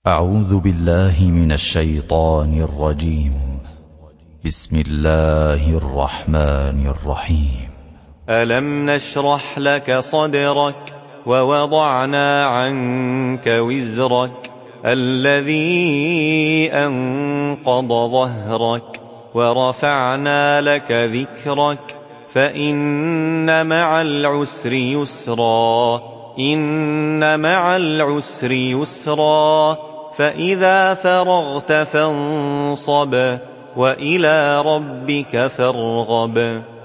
أعوذ بالله من الشيطان الرجيم. بسم الله الرحمن الرحيم. ألم نشرح لك صدرك ووضعنا عنك وزرك الذي أنقض ظهرك ورفعنا لك ذكرك فإن مع العسر يسرا إن مع العسر يسرا فإذا فرغت فانصب وإلى ربك فارغب.